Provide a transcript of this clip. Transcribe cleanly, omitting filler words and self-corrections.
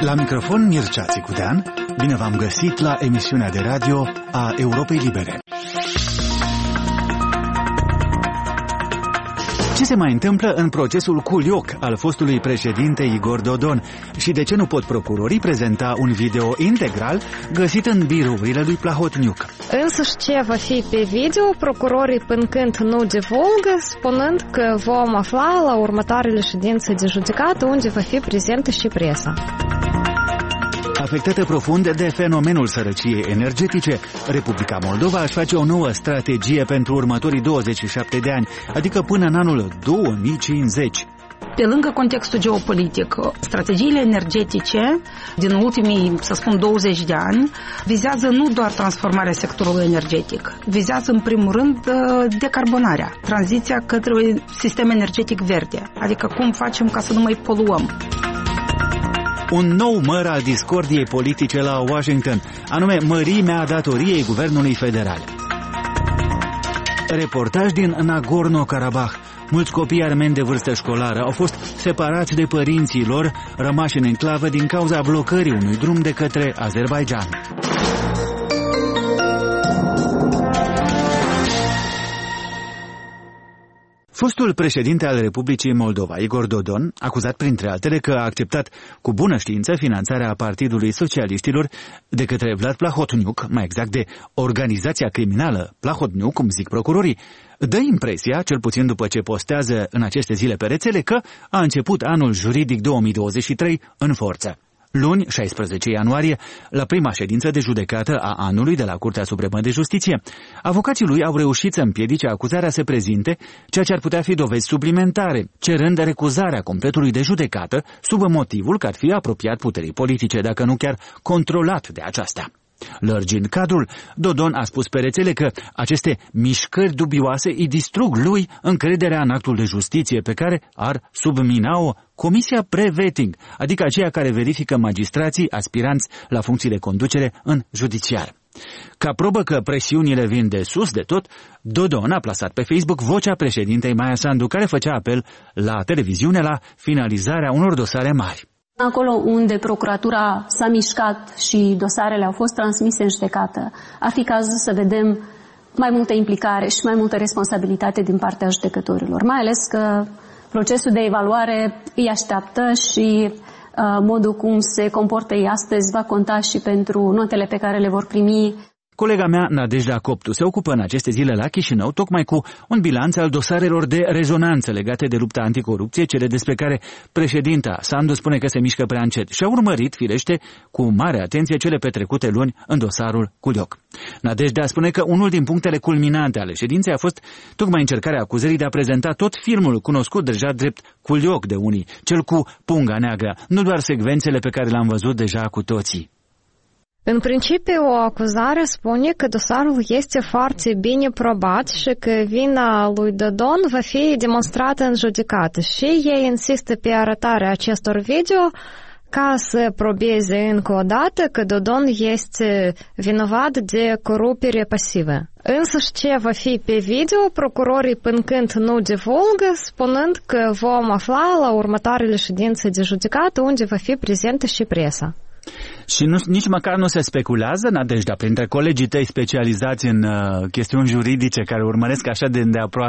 La microfon Mircea Țicudean, bine v-am găsit la emisiunea de radio a Europei Libere. Ce se mai întâmplă în procesul Culioc al fostului președinte Igor Dodon și de ce nu pot procurorii prezenta un video integral găsit în birourile lui Plahotniuc? Însăși ce va fi pe video, procurorii până când nu divulgă, spunând că vom afla la următoarele ședințe de judecată unde va fi prezentă și presa. Afectată profund de fenomenul sărăciei energetice, Republica Moldova își face o nouă strategie pentru următorii 27 de ani, adică până în anul 2050. Pe lângă contextul geopolitic, strategiile energetice din ultimii, să spun, 20 de ani vizează nu doar transformarea sectorului energetic, vizează în primul rând decarbonarea, tranziția către un sistem energetic verde, adică cum facem ca să nu mai poluăm. Un nou măr al discordiei politice la Washington, anume mărimea datoriei guvernului federal. Reportaj din Nagorno-Karabakh. Mulți copii armeni de vârstă școlară au fost separați de părinții lor, rămași în enclavă din cauza blocării unui drum de către Azerbaidjan. Fostul președinte al Republicii Moldova, Igor Dodon, acuzat printre altele că a acceptat cu bună știință finanțarea Partidului Socialiștilor de către Vlad Plahotniuc, mai exact de organizația criminală Plahotniuc, cum zic procurorii, dă impresia, cel puțin după ce postează în aceste zile pe rețele, că a început anul juridic 2023 în forță. Luni, 16 ianuarie, la prima ședință de judecată a anului de la Curtea Supremă de Justiție, avocații lui au reușit să împiedice acuzarea să prezinte ceea ce ar putea fi dovezi suplimentare, cerând recuzarea completului de judecată sub motivul că ar fi apropiat puterii politice, dacă nu chiar controlat de aceasta. Lărgind cadrul, Dodon a spus pe rețele că aceste mișcări dubioase îi distrug lui încrederea în actul de justiție pe care ar submina-o Comisia Pre-Vetting, adică aceea care verifică magistrații aspiranți la funcții de conducere în judiciar. Ca probă că presiunile vin de sus de tot, Dodon a plasat pe Facebook vocea președintei Maia Sandu, care făcea apel la televiziune la finalizarea unor dosare mari. Acolo unde procuratura s-a mișcat și dosarele au fost transmise în judecată, ar fi cazul să vedem mai multă implicare și mai multă responsabilitate din partea judecătorilor, mai ales că procesul de evaluare îi așteaptă și modul cum se comportă ei astăzi va conta și pentru notele pe care le vor primi. Colega mea, Nadejda Coptu, se ocupă în aceste zile la Chișinău tocmai cu un bilanț al dosarelor de rezonanță legate de lupta anticorupție, cele despre care președinta Sandu spune că se mișcă prea încet și a urmărit, firește, cu mare atenție cele petrecute luni în dosarul Culioc. Nadejda spune că unul din punctele culminante ale ședinței a fost tocmai încercarea acuzării de a prezenta tot filmul cunoscut deja drept Culioc de unii, cel cu punga neagră, nu doar secvențele pe care le-am văzut deja cu toții. În principiu, o acuzare spune că dosarul este foarte bine probat și că vina lui Dodon va fi demonstrată în judecată și ei insistă pe arătarea acestor video ca să probeze încă o dată că Dodon este vinovat de corupere pasivă. Însăși ce va fi pe video, procurorii până când nu divulgă, spunând că vom afla la următoarele ședințe de judecată unde va fi prezentă și presa. Și nici măcar nu se speculează, Nadejda, printre colegii tăi specializați în chestiuni juridice care urmăresc așa de îndeaproape